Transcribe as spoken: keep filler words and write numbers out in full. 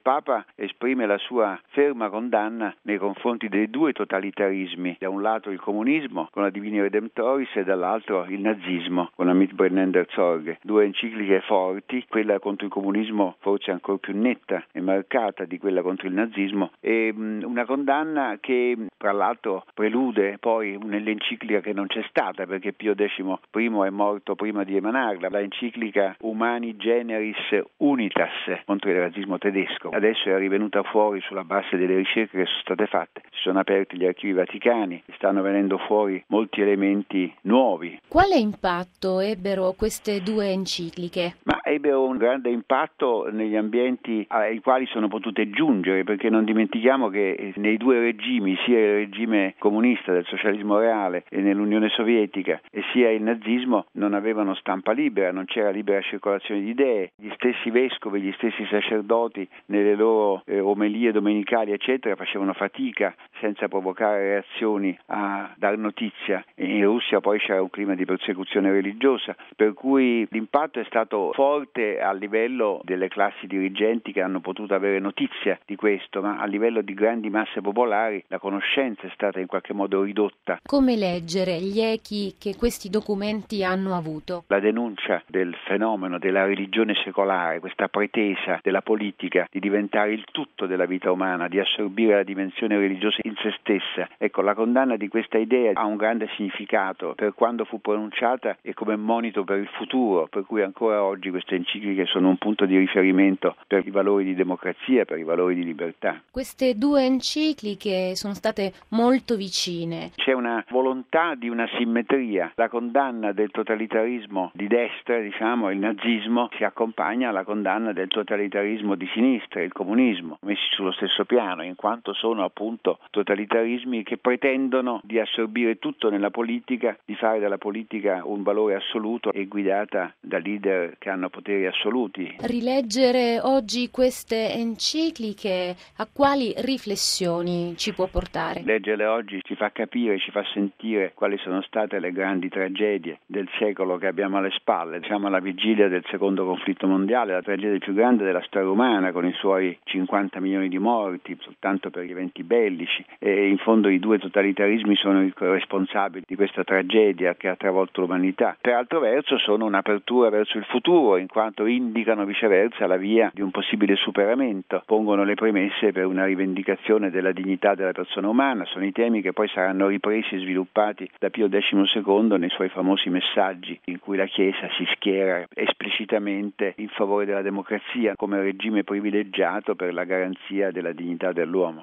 Papa esprime la sua ferma condanna nei confronti dei due totalitarismi, da un lato il comunismo con la Divini Redemptoris e dall'altro il nazismo con la Mitbrennender Sorge. Due encicliche forti, quella contro il comunismo forse ancora più netta e marcata di quella contro il nazismo, e mh, una condanna che tra l'altro prelude poi un'enciclica che non c'è stata perché Pio X I è morto prima di emanarla, la enciclica Humani Generis Unitas contro il razzismo tedesco. Adesso è rivenuta fuori sulla base delle ricerche che sono state fatte, si sono aperti gli archivi vaticani, stanno venendo fuori molti elementi nuovi. Quale impatto ebbero queste due encicliche? Ma ebbero un grande impatto negli ambienti ai quali sono potute giungere, perché non dimentichiamo che nei due regimi, sia il regime comunista del socialismo reale e nell'Unione Sovietica e sia il nazismo, non avevano stampa libera, non c'era libera circolazione di idee, gli stessi vescovi, gli stessi sacerdoti nelle loro eh, omelie domenicali eccetera facevano fatica senza provocare reazioni a dar notizia. In Russia poi c'era un clima di persecuzione religiosa, per cui l'impatto è stato forte a livello delle classi dirigenti che hanno potuto avere notizia di questo, ma a livello di grandi masse popolari la conoscenza è stata in qualche modo ridotta. Come leggere gli echi che questi documenti hanno avuto? La denuncia del fenomeno della religione secolare, questa pretesa della politica di diventare il tutto della vita umana, di assorbire la dimensione religiosa in se stessa. Ecco, la condanna di questa idea ha un grande significato per quando fu pronunciata e come monito per il futuro, per cui ancora oggi queste encicliche sono un punto di riferimento per i valori di democrazia, per i valori di libertà. Queste due encicliche sono state molto vicine. C'è una volontà di una simmetria. La condanna del totalitarismo di destra, diciamo, il nazismo, si accompagna alla condanna del totalitarismo di sinistra, il comunismo, messi sullo stesso piano, in quanto sono appunto totalitarismi che pretendono di assorbire tutto nella politica, di fare della politica un valore assoluto e guidata da leader che hanno poteri assoluti. Rileggere oggi queste encicliche a quali riflessioni ci può portare? Leggerle oggi ci fa capire, ci fa sentire quali sono state le grandi tragedie del secolo che abbiamo alle spalle. Siamo alla vigilia del secondo conflitto mondiale, la tragedia più grande della storia umana, con i suoi cinquanta milioni di morti soltanto per gli eventi bellici, e in fondo i due totalitarismi sono i responsabili di questa tragedia che ha travolto l'umanità. Per altro verso sono un'apertura verso il futuro, in quanto indicano viceversa la via di un possibile superamento, pongono le premesse per una rivendicazione della dignità della persona umana. Sono i temi che poi saranno ripresi e sviluppati da Pio X secondo nei suoi famosi messaggi, in cui la Chiesa si schiera esplicitamente in favore della democrazia come regime privilegiato per la garanzia della dignità dell'uomo.